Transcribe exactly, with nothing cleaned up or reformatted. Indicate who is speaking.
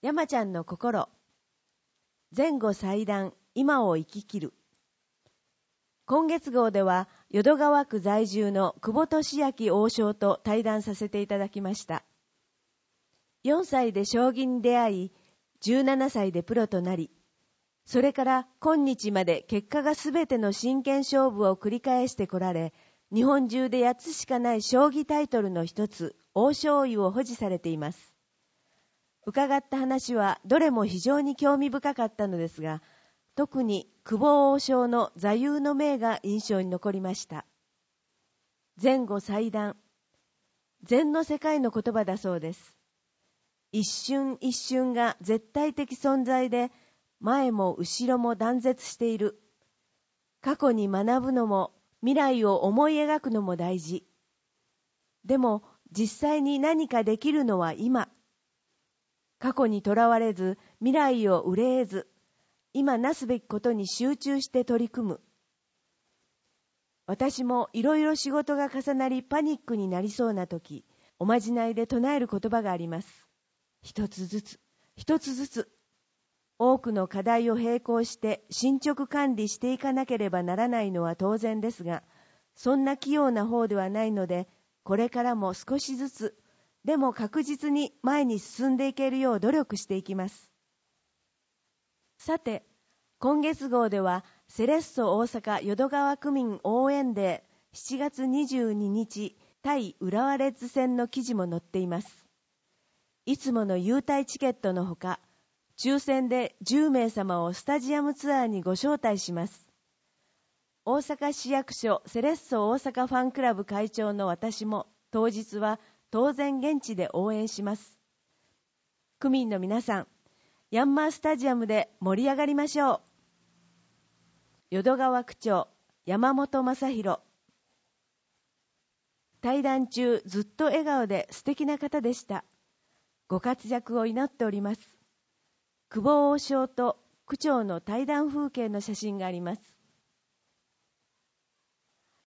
Speaker 1: 山ちゃんの心。前後祭壇、今を生き切る。今月号では、淀川区在住の久保利明王将と対談させていただきました。よんさいで将棋に出会い、じゅうななさいでプロとなり、それから今日まで結果がすべての真剣勝負を繰り返してこられ、日本中でやつしかない将棋タイトルの一つ、王将位を保持されています。伺った話はどれも非常に興味深かったのですが、特に久保王将の座右の銘が印象に残りました。前後祭壇。禅の世界の言葉だそうです。一瞬一瞬が絶対的存在で、前も後ろも断絶している。過去に学ぶのも未来を思い描くのも大事。でも実際に何かできるのは今。過去にとらわれず、未来を憂えず、今なすべきことに集中して取り組む。私もいろいろ仕事が重なりパニックになりそうなとき、おまじないで唱える言葉があります。一つずつ、一つずつ。多くの課題を並行して進捗管理していかなければならないのは当然ですが、そんな器用な方ではないので、これからも少しずつ、でも確実に前に進んでいけるよう努力していきます。さて、今月号ではセレッソ大阪淀川区民応援デーしちがつにじゅうににち対浦和レッズ戦の記事も載っています。いつもの優待チケットのほか、抽選でじゅうめいさまをスタジアムツアーにご招待します。大阪市役所セレッソ大阪ファンクラブ会長の私も当日は当然現地で応援します。区民の皆さん、ヤンマースタジアムで盛り上がりましょう。淀川区長、山本正弘。対談中、ずっと笑顔で素敵な方でした。ご活躍を祈っております。久保王将と区長の対談風景の写真があります。